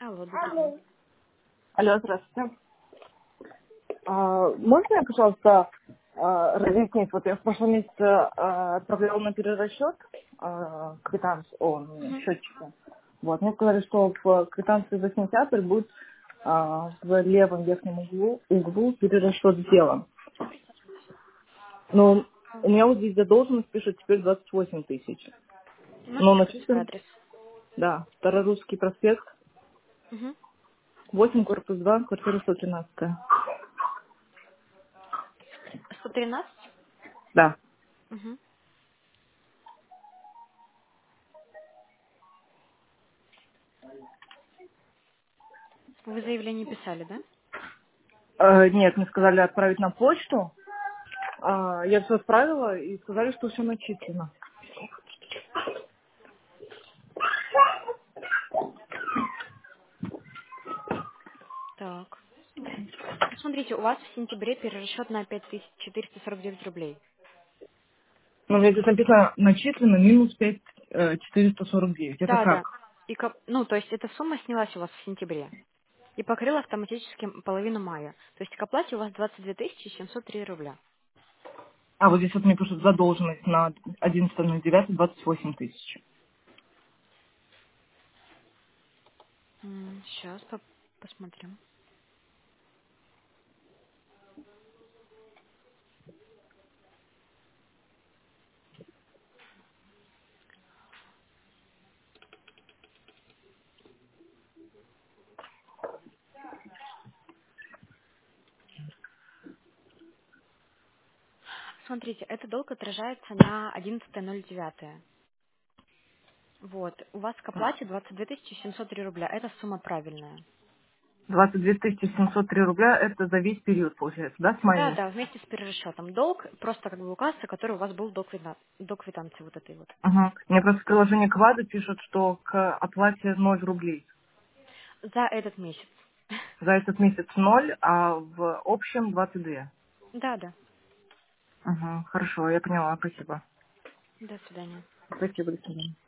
Алло, добрый день. Алло, здравствуйте. Можно я, пожалуйста, разъяснить? Вот я в прошлом месяце отправляла на перерасчет квитанцию, Мгм. счетчика. Вот, мне сказали, что в квитанции за сентябрь будет в левом верхнем углу перерасчет сделан. Но у меня вот здесь задолженность пишет теперь 28 тысяч. Можете Но сказать свой начислен, адрес? да, Старорусский проспект, Угу. 8, корпус 2, квартира 113. 113? Да. Угу. Вы заявление писали, да? Нет, мне сказали отправить на почту. Я все отправила и сказали, что все начислено. Так. Ну, смотрите, у вас в сентябре перерасчет на 5449 рублей. Но у меня здесь написано начислено минус 5449. Это Да, как? да. Ну, то есть эта сумма снялась у вас в сентябре и покрыла автоматически половину мая. То есть к оплате у вас 22 703 рубля. А вот здесь вот мне пишут задолженность на 11.09 28 тысяч. Сейчас посмотрим. Смотрите, этот долг отражается на 11.09. Вот. У вас к оплате 22 703 рубля. Это сумма правильная. 22 703 рубля это за весь период, получается, да, с мая Да, месяца? да, вместе с перерасчетом. Долг просто как бы указывается, который у вас был до квитанции вот этой вот. Ага. Мне просто в приложении Квада пишут, что к оплате 0 рублей. За этот месяц. За этот месяц 0, а в общем 22. Да, да. Ага, хорошо, я поняла, спасибо. До свидания. Спасибо, до свидания.